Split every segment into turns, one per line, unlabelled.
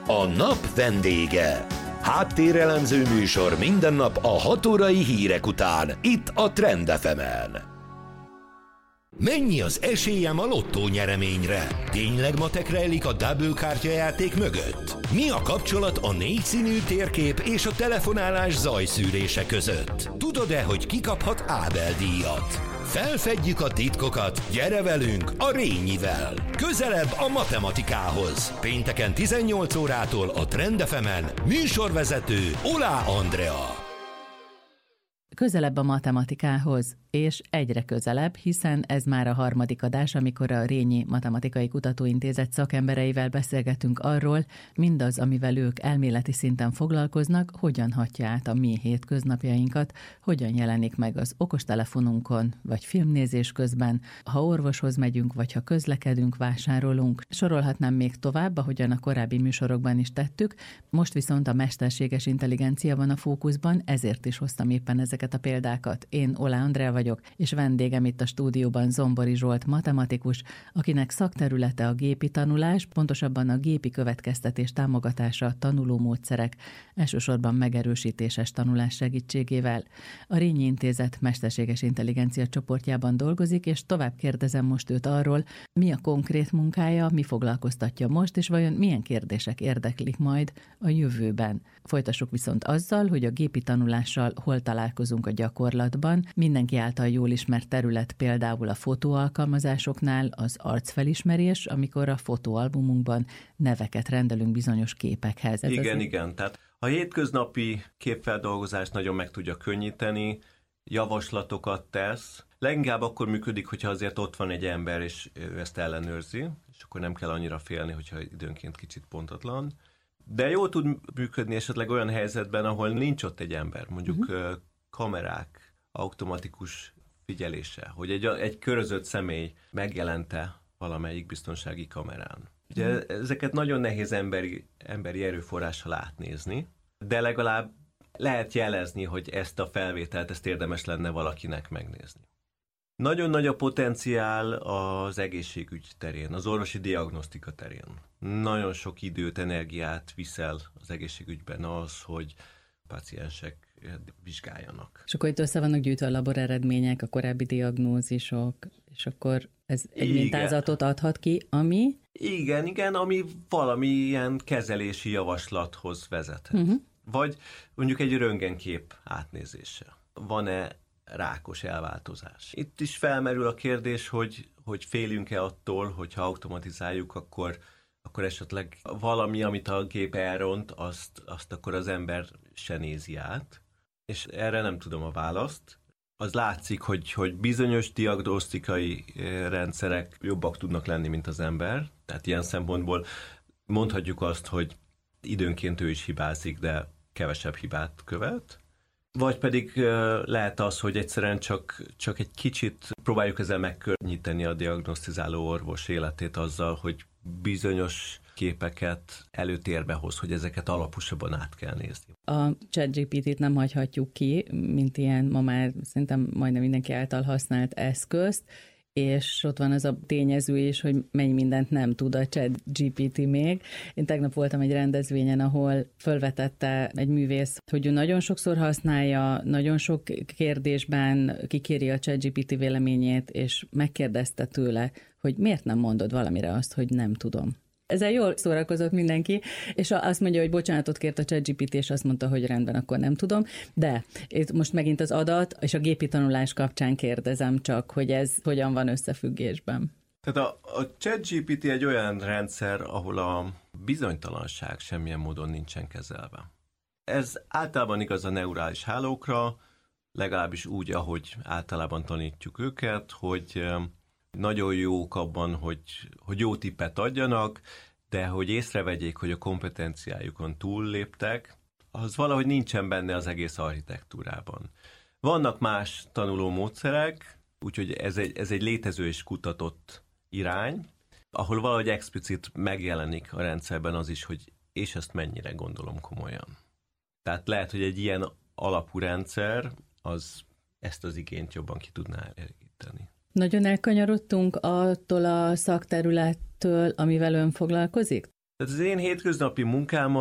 A nap vendége. Háttérelemző műsor minden nap a 6 órai hírek után, itt a Trend FM-en. Mennyi az esélyem a lottó nyereményre? Tényleg matek rejlik a Double kártyajáték mögött? Mi a kapcsolat a 4 színű térkép és a telefonálás zajszűrése között? Tudod-e, hogy ki kaphat Ábel-díjat? Felfedjük a titkokat, gyere velünk a Rényivel! Közelebb a matematikához. Pénteken 18 órától a Trend FM-en műsorvezető Olá Andrea.
Közelebb a matematikához, és egyre közelebb, hiszen ez már a 3. adás, amikor a Rényi Matematikai Kutatóintézet szakembereivel beszélgetünk arról, mindaz, amivel ők elméleti szinten foglalkoznak, hogyan hatja át a mi hétköznapjainkat, hogyan jelenik meg az okostelefonunkon, vagy filmnézés közben, ha orvoshoz megyünk, vagy ha közlekedünk, vásárolunk. Sorolhatnám még tovább, ahogyan a korábbi műsorokban is tettük, most viszont a mesterséges intelligencia van a fókuszban, ezért is hoztam éppen ezeket a példákat. Én Olá Andrea vagyok, és vendégem itt a stúdióban Zombori Zsolt matematikus, akinek szakterülete a gépi tanulás, pontosabban a gépi következtetés támogatása, tanulómódszerek, elsősorban megerősítéses tanulás segítségével. A Rényi Intézet mesterséges intelligencia csoportjában dolgozik, és tovább kérdezem most őt arról, mi a konkrét munkája, mi foglalkoztatja most, és vajon milyen kérdések érdeklik majd a jövőben. Folytassuk viszont azzal, hogy a gépi tanulással hol találkozunk a gyakorlatban. Mindenki által jól ismert terület például a fotóalkalmazásoknál az arcfelismerés, amikor a fotóalbumunkban neveket rendelünk bizonyos képekhez.
Igen. Tehát a hétköznapi képfeldolgozást nagyon meg tudja könnyíteni, javaslatokat tesz. Leginkább akkor működik, hogyha azért ott van egy ember, és ő ezt ellenőrzi, és akkor nem kell annyira félni, hogyha időnként kicsit pontatlan. De jól tud működni esetleg olyan helyzetben, ahol nincs ott egy ember, mondjuk kamerák, automatikus figyelése, hogy egy körözött személy megjelente valamelyik biztonsági kamerán. Ugye ezeket nagyon nehéz emberi erőforrással átnézni, de legalább lehet jelezni, hogy ezt a felvételt, ezt érdemes lenne valakinek megnézni. Nagyon nagy a potenciál az egészségügy terén, az orvosi diagnosztika terén. Nagyon sok időt, energiát viszel az egészségügyben az, hogy páciensek vizsgáljanak.
És akkor itt össze vannak gyűjtve a laboreredmények, a korábbi diagnózisok, és akkor ez egy mintázatot adhat ki, ami...
Igen, ami valamilyen kezelési javaslathoz vezethet. Vagy mondjuk egy röntgenkép átnézése. Van-e rákos elváltozás? Itt is felmerül a kérdés, hogy félünk-e attól, hogyha automatizáljuk, akkor esetleg valami, amit a gép elront, azt akkor az ember se nézi át. És erre nem tudom a választ. Az látszik, hogy bizonyos diagnosztikai rendszerek jobbak tudnak lenni, mint az ember. Tehát ilyen szempontból mondhatjuk azt, hogy időnként ő is hibázik, de kevesebb hibát követ. Vagy pedig lehet az, hogy egyszerűen csak egy kicsit próbáljuk ezzel megkönnyíteni a diagnosztizáló orvos életét azzal, hogy bizonyos képeket előtérbe hoz, hogy ezeket alaposabban át kell nézni.
A ChatGPT-t nem hagyhatjuk ki, mint ilyen ma már szerintem majdnem mindenki által használt eszközt, és ott van az a tényező is, hogy mennyi mindent nem tud a ChatGPT még. Én tegnap voltam egy rendezvényen, ahol felvetette egy művész, hogy ő nagyon sokszor használja, nagyon sok kérdésben kikéri a ChatGPT véleményét, és megkérdezte tőle, hogy miért nem mondod valamire azt, hogy nem tudom. Ezzel jól szórakozott mindenki, és azt mondja, hogy bocsánatot kért a ChatGPT, és azt mondta, hogy rendben, akkor nem tudom. De itt most megint az adat és a gépi tanulás kapcsán kérdezem csak, hogy ez hogyan van összefüggésben.
Tehát a ChatGPT egy olyan rendszer, ahol a bizonytalanság semmilyen módon nincsen kezelve. Ez általában igaz a neurális hálókra, legalábbis úgy, ahogy általában tanítjuk őket, hogy nagyon jók abban, hogy jó tippet adjanak, de hogy észrevegyék, hogy a kompetenciájukon túlléptek, az valahogy nincsen benne az egész architektúrában. Vannak más tanuló módszerek, úgyhogy ez egy létező és kutatott irány, ahol valahogy explicit megjelenik a rendszerben az is, hogy és ezt mennyire gondolom komolyan. Tehát lehet, hogy egy ilyen alapú rendszer az ezt az igényt jobban ki tudná elégíteni.
Nagyon elkanyarodtunk attól a szakterülettől, amivel ön foglalkozik?
Tehát az én hétköznapi munkám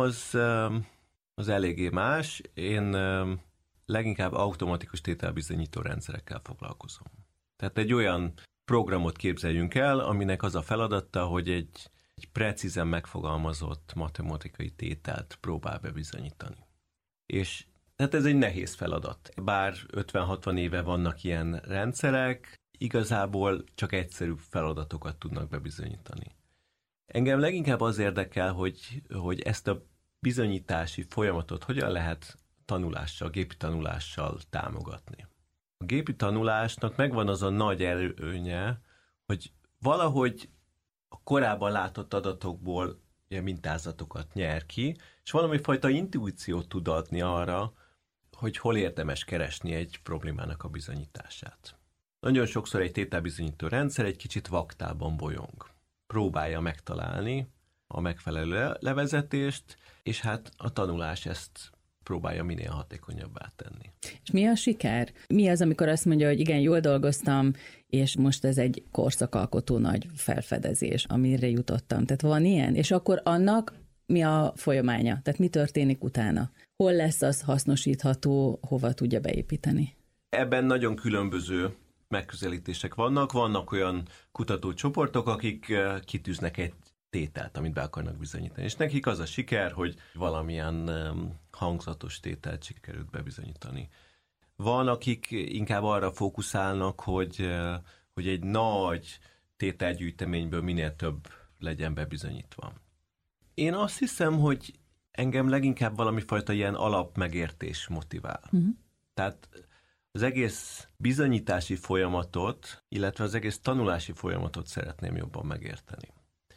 az eléggé más. Én leginkább automatikus tételbizonyító rendszerekkel foglalkozom. Tehát egy olyan programot képzeljünk el, aminek az a feladata, hogy egy precízen megfogalmazott matematikai tételt próbál bebizonyítani. És tehát ez egy nehéz feladat. Bár 50-60 éve vannak ilyen rendszerek, igazából csak egyszerű feladatokat tudnak bebizonyítani. Engem leginkább az érdekel, hogy ezt a bizonyítási folyamatot hogyan lehet tanulással, gépi tanulással támogatni. A gépi tanulásnak megvan az a nagy előnye, hogy valahogy a korábban látott adatokból ugye, mintázatokat nyer ki, és valami fajta intuíciót tud adni arra, hogy hol érdemes keresni egy problémának a bizonyítását. Nagyon sokszor egy tételbizonyító rendszer egy kicsit vaktában bolyong. Próbálja megtalálni a megfelelő levezetést, és hát a tanulás ezt próbálja minél hatékonyabbá tenni.
És mi a siker? Mi az, amikor azt mondja, hogy igen, jól dolgoztam, és most ez egy korszakalkotó nagy felfedezés, amire jutottam. Tehát van ilyen? És akkor annak mi a folyamánya? Tehát mi történik utána? Hol lesz az hasznosítható, hova tudja beépíteni?
Ebben nagyon különböző megközelítések vannak. Vannak olyan kutatócsoportok, akik kitűznek egy tételt, amit be akarnak bizonyítani. És nekik az a siker, hogy valamilyen hangzatos tételt sikerült bebizonyítani. Van, akik inkább arra fókuszálnak, hogy egy nagy tételgyűjteményből minél több legyen bebizonyítva. Én azt hiszem, hogy engem leginkább valami fajta ilyen alapmegértés motivál. Tehát az egész bizonyítási folyamatot, illetve az egész tanulási folyamatot szeretném jobban megérteni.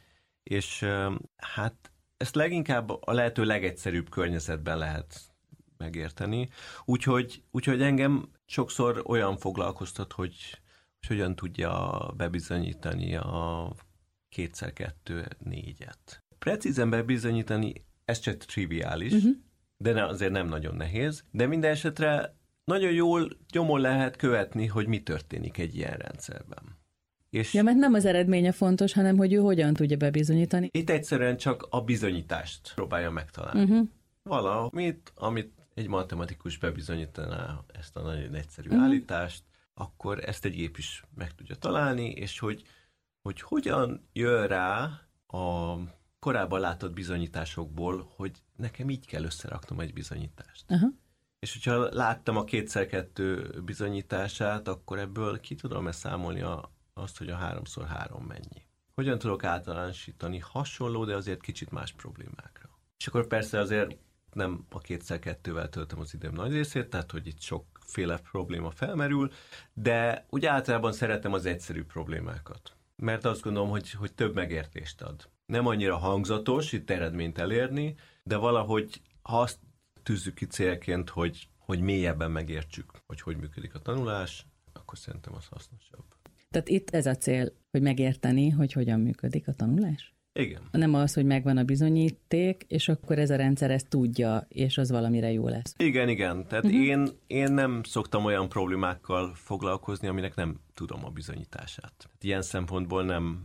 És hát ezt leginkább a lehető legegyszerűbb környezetben lehet megérteni. Úgyhogy engem sokszor olyan foglalkoztat, hogy hogyan tudja bebizonyítani a 2x2 4-et. Precízen bebizonyítani, ez csak triviális, de azért nem nagyon nehéz, de minden esetre nagyon jól nyomon lehet követni, hogy mi történik egy ilyen rendszerben. És
ja, mert nem az eredménye fontos, hanem hogy ő hogyan tudja bebizonyítani.
Itt egyszerűen csak a bizonyítást próbálja megtalálni. Valamit, amit egy matematikus bebizonyítaná ezt a nagyon egyszerű állítást, akkor ezt egy gép is meg tudja találni, és hogy hogyan jön rá a korábban látott bizonyításokból, hogy nekem így kell összeraknom egy bizonyítást. És hogyha láttam a 2x2 bizonyítását, akkor ebből ki tudom számolni azt, hogy a 3x3 mennyi. Hogyan tudok általánosítani hasonló, de azért kicsit más problémákra. És akkor persze azért nem a 2x2-vel töltöm az időm nagy részét, tehát hogy itt sokféle probléma felmerül, de úgy általában szeretem az egyszerű problémákat. Mert azt gondolom, hogy több megértést ad. Nem annyira hangzatos itt eredményt elérni, de valahogy ha azt tűzzük ki célként, hogy mélyebben megértsük, hogy működik a tanulás, akkor szerintem az hasznosabb.
Tehát itt ez a cél, hogy megérteni, hogy hogyan működik a tanulás?
Igen.
Nem az, hogy megvan a bizonyíték, és akkor ez a rendszer ezt tudja, és az valamire jó lesz.
Igen. Tehát én nem szoktam olyan problémákkal foglalkozni, aminek nem tudom a bizonyítását. Ilyen szempontból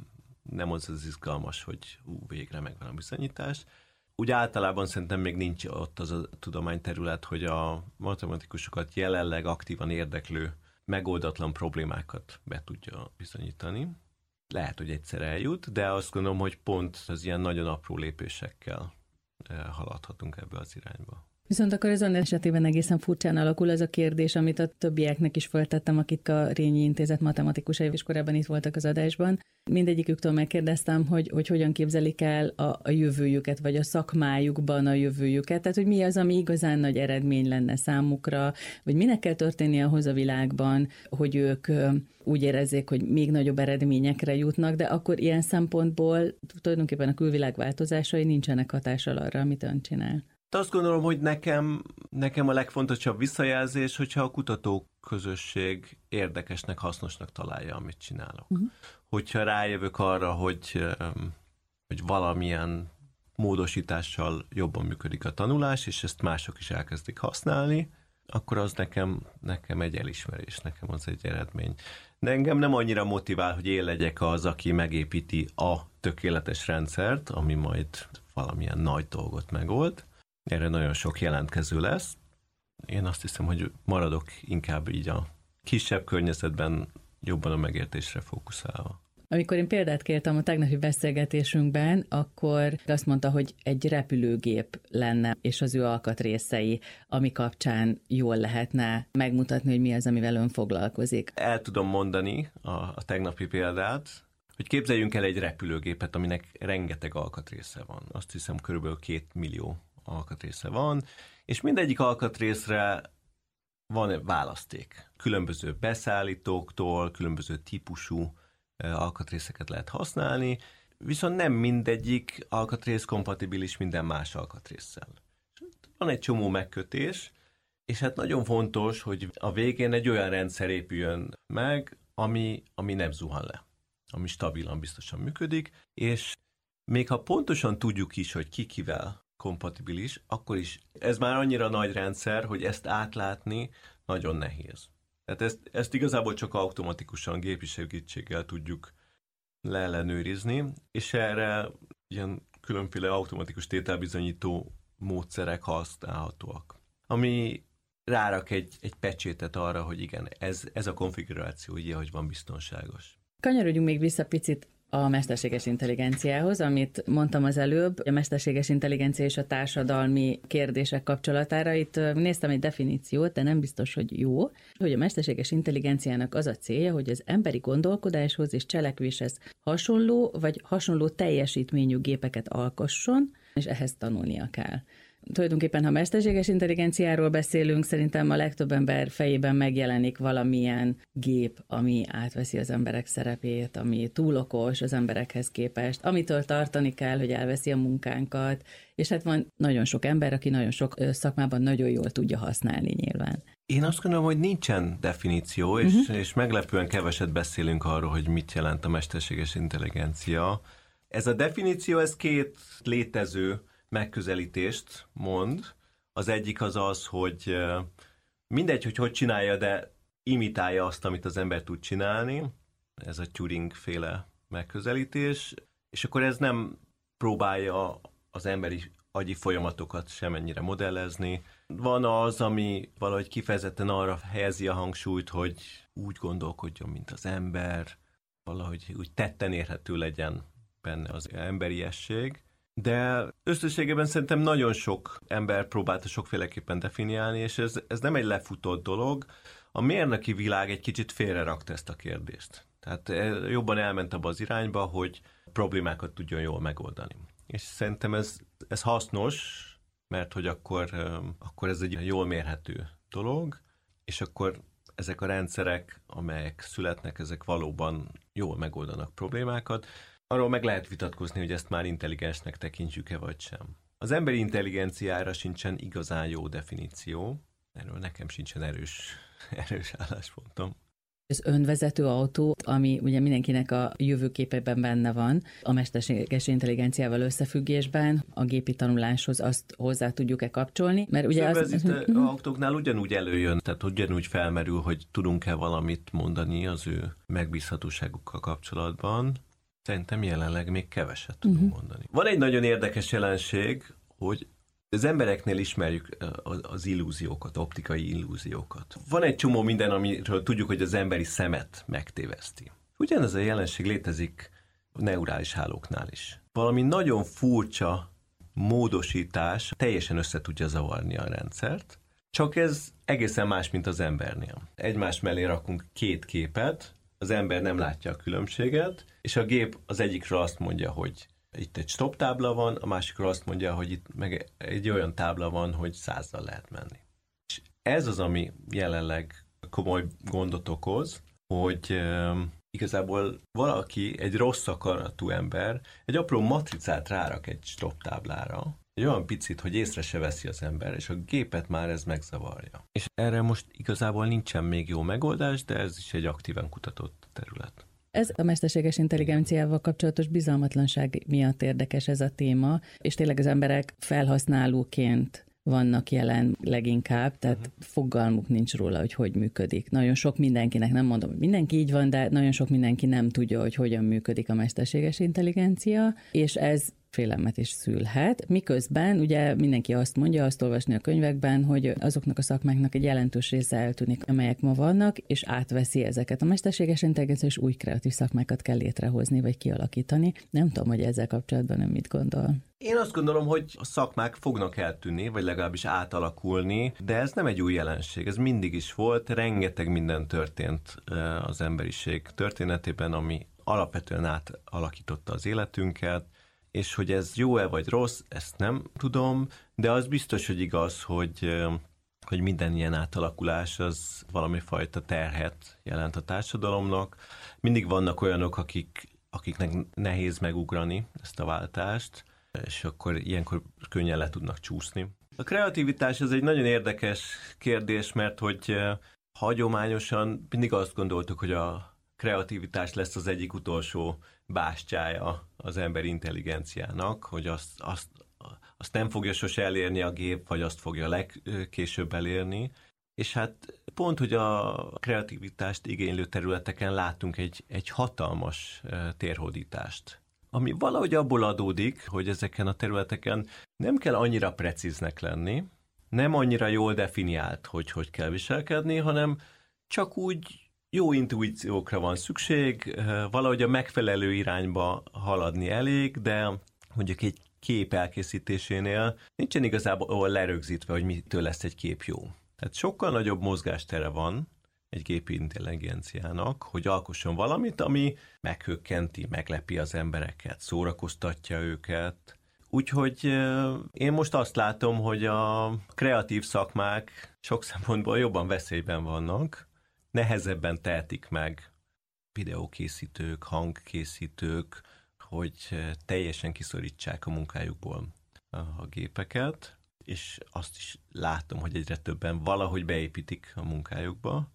nem az izgalmas, hogy végre megvan a bizonyítás. Úgy általában szerintem még nincs ott az a tudományterület, hogy a matematikusokat jelenleg aktívan érdeklő megoldatlan problémákat be tudja bizonyítani. Lehet, hogy egyszer eljut, de azt gondolom, hogy pont az ilyen nagyon apró lépésekkel haladhatunk ebbe az irányba.
Viszont akkor azon esetében egészen furcsán alakul az a kérdés, amit a többieknek is feltettem, akik a Rényi Intézet matematikusai is korábban itt voltak az adásban. Mindegyiküktől megkérdeztem, hogy hogyan képzelik el a jövőjüket, vagy a szakmájukban a jövőjüket, tehát hogy mi az, ami igazán nagy eredmény lenne számukra, vagy minek kell történni ahhoz a világban, hogy ők úgy érezzék, hogy még nagyobb eredményekre jutnak, de akkor ilyen szempontból tulajdonképpen a külvilág változásai nincsenek hatással arra, amit ön csinál.
Azt gondolom, hogy nekem a legfontosabb visszajelzés, hogyha a kutatóközösség érdekesnek, hasznosnak találja, amit csinálok. Hogyha rájövök arra, hogy valamilyen módosítással jobban működik a tanulás, és ezt mások is elkezdik használni, akkor az nekem egy elismerés, nekem az egy eredmény. De engem nem annyira motivál, hogy én legyek az, aki megépíti a tökéletes rendszert, ami majd valamilyen nagy dolgot megold. Erre nagyon sok jelentkező lesz. Én azt hiszem, hogy maradok inkább így a kisebb környezetben, jobban a megértésre fókuszálva.
Amikor én példát kértem a tegnapi beszélgetésünkben, akkor azt mondta, hogy egy repülőgép lenne, és az ő alkatrészei, ami kapcsán jól lehetne megmutatni, hogy mi az, amivel ön foglalkozik.
El tudom mondani a tegnapi példát, hogy képzeljünk el egy repülőgépet, aminek rengeteg alkatrésze van. Azt hiszem, körülbelül 2 millió alkatrésze van, és mindegyik alkatrészre van választék. Különböző beszállítóktól, különböző típusú alkatrészeket lehet használni, viszont nem mindegyik alkatrész kompatibilis minden más alkatrésszel. Van egy csomó megkötés, és hát nagyon fontos, hogy a végén egy olyan rendszer épüljön meg, ami nem zuhan le, ami stabilan, biztosan működik, és még ha pontosan tudjuk is, hogy ki kivel kompatibilis, akkor is ez már annyira nagy rendszer, hogy ezt átlátni nagyon nehéz. Tehát ezt igazából csak automatikusan gépi segítséggel tudjuk leellenőrizni, és erre ilyen különféle automatikus tételbizonyító módszerek használhatóak. Ami rárak egy pecsétet arra, hogy igen, ez a konfiguráció így, ahogy van, biztonságos.
Kanyarodjunk még vissza picit a mesterséges intelligenciához, amit mondtam az előbb, a mesterséges intelligencia és a társadalmi kérdések kapcsolatára. Itt néztem egy definíciót, de nem biztos, hogy jó, hogy a mesterséges intelligenciának az a célja, hogy az emberi gondolkodáshoz és cselekvéshez hasonló, vagy hasonló teljesítményű gépeket alkosson, és ehhez tanulnia kell. Tulajdonképpen, ha mesterséges intelligenciáról beszélünk, szerintem a legtöbb ember fejében megjelenik valamilyen gép, ami átveszi az emberek szerepét, ami túl okos az emberekhez képest, amitől tartani kell, hogy elveszi a munkánkat, és hát van nagyon sok ember, aki nagyon sok szakmában nagyon jól tudja használni nyilván.
Én azt gondolom, hogy nincsen definíció, és meglepően keveset beszélünk arról, hogy mit jelent a mesterséges intelligencia. Ez a definíció, ez 2 létező megközelítést mond. Az egyik az, hogy mindegy, hogy csinálja, de imitálja azt, amit az ember tud csinálni. Ez a Turing-féle megközelítés. És akkor ez nem próbálja az emberi agyi folyamatokat semennyire modellezni. Van az, ami valahogy kifejezetten arra helyezi a hangsúlyt, hogy úgy gondolkodjon, mint az ember, valahogy úgy tetten érhető legyen benne az emberiesség. De összességében szerintem nagyon sok ember próbálta sokféleképpen definiálni, és ez nem egy lefutott dolog. A mérnöki világ egy kicsit félrerakta ezt a kérdést. Tehát jobban elment abba az irányba, hogy problémákat tudjon jól megoldani. És szerintem ez hasznos, mert hogy akkor ez egy jól mérhető dolog, és akkor ezek a rendszerek, amelyek születnek, ezek valóban jól megoldanak problémákat. Arról meg lehet vitatkozni, hogy ezt már intelligensnek tekintjük-e vagy sem. Az emberi intelligenciára sincsen igazán jó definíció, erről nekem sincsen erős álláspontom.
Az önvezető autó, ami ugye mindenkinek a jövőképében benne van, a mesterséges intelligenciával összefüggésben, a gépi tanuláshoz azt hozzá tudjuk-e kapcsolni? Mert ugye
az önvezető autóknál ugyanúgy előjön, tehát ugyanúgy felmerül, hogy tudunk-e valamit mondani az ő megbízhatóságukkal kapcsolatban. Szerintem jelenleg még keveset tudunk mondani. Van egy nagyon érdekes jelenség, hogy az embereknél ismerjük az illúziókat, optikai illúziókat. Van egy csomó minden, amiről tudjuk, hogy az emberi szemet megtéveszti. Ugyanez a jelenség létezik a neurális hálóknál is. Valami nagyon furcsa módosítás teljesen össze tudja zavarni a rendszert, csak ez egészen más, mint az embernél. Egymás mellé rakunk 2 képet, az ember nem látja a különbséget, és a gép az egyikről azt mondja, hogy itt egy stop tábla van, a másikról azt mondja, hogy itt meg egy olyan tábla van, hogy 100-zal lehet menni. És ez az, ami jelenleg komoly gondot okoz, hogy igazából valaki, egy rossz akaratú ember, egy apró matricát rárak egy stop táblára, egy olyan picit, hogy észre se veszi az ember, és a gépet már ez megzavarja. És erre most igazából nincsen még jó megoldás, de ez is egy aktívan kutatott terület.
Ez a mesterséges intelligenciával kapcsolatos bizalmatlanság miatt érdekes ez a téma, és tényleg az emberek felhasználóként vannak jelen leginkább, tehát fogalmuk nincs róla, hogy működik. Nagyon sok mindenkinek, nem mondom, hogy mindenki így van, de nagyon sok mindenki nem tudja, hogy hogyan működik a mesterséges intelligencia, és ez félelmet is szülhet, miközben ugye mindenki azt mondja, azt olvasni a könyvekben, hogy azoknak a szakmáknak egy jelentős része eltűnik, amelyek ma vannak, és átveszi ezeket. A mesterséges intelligencia és új kreatív szakmákat kell létrehozni, vagy kialakítani. Nem tudom, hogy ezzel kapcsolatban ön mit gondol.
Én azt gondolom, hogy a szakmák fognak eltűnni, vagy legalábbis átalakulni, de ez nem egy új jelenség, ez mindig is volt, rengeteg minden történt az emberiség történetében, ami alapvetően átalakította az életünket, és hogy ez jó-e vagy rossz, ezt nem tudom, de az biztos, hogy igaz, hogy minden ilyen átalakulás az valami fajta terhet jelent a társadalomnak. Mindig vannak olyanok, akiknek nehéz megugrani ezt a váltást, és akkor ilyenkor könnyen le tudnak csúszni. A kreativitás ez egy nagyon érdekes kérdés, mert hogy hagyományosan mindig azt gondoltuk, hogy a kreativitás lesz az egyik utolsó bástyája az ember intelligenciának, hogy azt nem fogja sose elérni a gép, vagy azt fogja legkésőbb elérni. És hát pont, hogy a kreativitást igénylő területeken látunk egy hatalmas térhódítást, ami valahogy abból adódik, hogy ezeken a területeken nem kell annyira precíznek lenni, nem annyira jól definiált, hogy kell viselkedni, hanem csak úgy jó intuíciókra van szükség, valahogy a megfelelő irányba haladni elég, de mondjuk egy kép elkészítésénél nincsen igazából lerögzítve, hogy mitől lesz egy kép jó. Tehát sokkal nagyobb mozgástere van egy gépi intelligenciának, hogy alkosson valamit, ami meghökkenti, meglepi az embereket, szórakoztatja őket. Úgyhogy én most azt látom, hogy a kreatív szakmák sok szempontból jobban veszélyben vannak, nehezebben tehetik meg videókészítők, hangkészítők, hogy teljesen kiszorítsák a munkájukból a gépeket, és azt is látom, hogy egyre többen valahogy beépítik a munkájukba.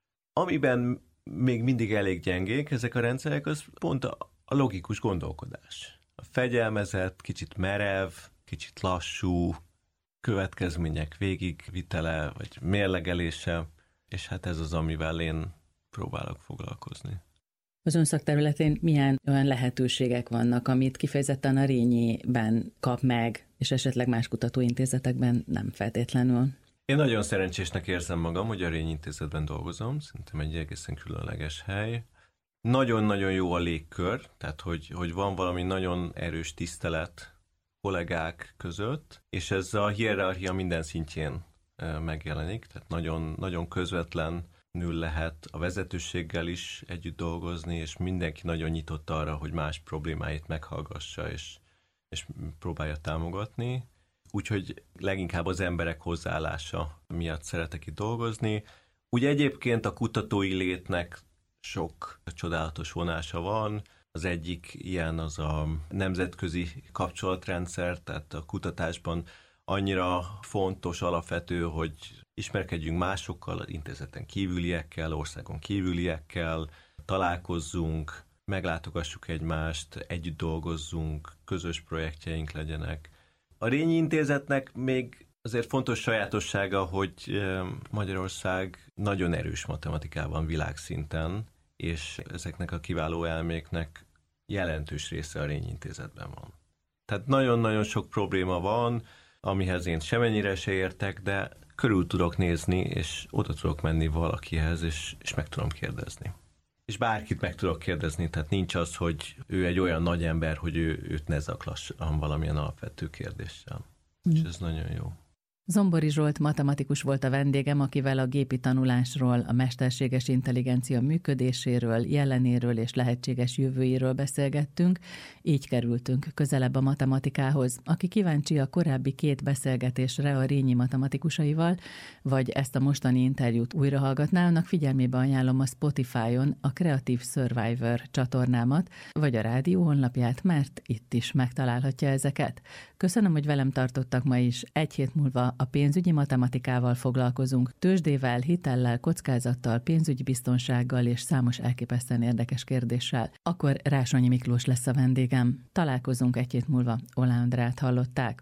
Amiben még mindig elég gyengék ezek a rendszerek, az pont a logikus gondolkodás. A fegyelmezett, kicsit merev, kicsit lassú, következmények végigvitele, vagy mérlegelése, és hát ez az, amivel én próbálok foglalkozni.
Az ön szakterületén milyen olyan lehetőségek vannak, amit kifejezetten a Rényiben kap meg, és esetleg más kutatóintézetekben nem feltétlenül?
Én nagyon szerencsésnek érzem magam, hogy a Rényi Intézetben dolgozom, szerintem egy egészen különleges hely. Nagyon-nagyon jó a légkör, tehát hogy van valami nagyon erős tisztelet kollégák között, és ez a hierarchia minden szintjén megjelenik, tehát nagyon, nagyon közvetlenül lehet a vezetőséggel is együtt dolgozni, és mindenki nagyon nyitott arra, hogy más problémáit meghallgassa, és próbálja támogatni. Úgyhogy leginkább az emberek hozzáállása miatt szeretek itt dolgozni. Ugye egyébként a kutatói létnek sok csodálatos vonása van. Az egyik ilyen az a nemzetközi kapcsolatrendszer, tehát a kutatásban annyira fontos, alapvető, hogy ismerkedjünk másokkal, intézeten kívüliekkel, országon kívüliekkel, találkozzunk, meglátogassuk egymást, együtt dolgozzunk, közös projektjeink legyenek. A Rényi Intézetnek még azért fontos sajátossága, hogy Magyarország nagyon erős matematikában világszinten, és ezeknek a kiváló elméknek jelentős része a Rényi Intézetben van. Tehát nagyon-nagyon sok probléma van, amihez én semennyire se értek, de körül tudok nézni, és oda tudok menni valakihez, és meg tudom kérdezni. És bárkit meg tudok kérdezni, tehát nincs az, hogy ő egy olyan nagy ember, hogy őt ne zaklassan valamilyen alapvető kérdéssel. És ez nagyon jó.
Zombori Zsolt matematikus volt a vendégem, akivel a gépi tanulásról, a mesterséges intelligencia működéséről, jelenéről és lehetséges jövőjéről beszélgettünk, így kerültünk közelebb a matematikához. Aki kíváncsi a korábbi 2 beszélgetésre a Rényi matematikusaival, vagy ezt a mostani interjút újrahallgatná, annak figyelmébe ajánlom a Spotify-on a Creative Survivor csatornámat, vagy a rádió honlapját, mert itt is megtalálhatja ezeket. Köszönöm, hogy velem tartottak ma is. Egy hét múlva a pénzügyi matematikával foglalkozunk, tőzsdével, hitellel, kockázattal, pénzügyi biztonsággal és számos elképesztően érdekes kérdéssel. Akkor Rásonyi Miklós lesz a vendégem. Találkozunk egy hét múlva. Oláh Andrát hallották.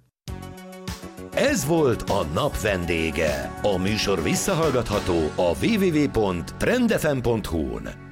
Ez volt a nap vendége. A műsor visszahallgatható a www.trendfm.hu-n.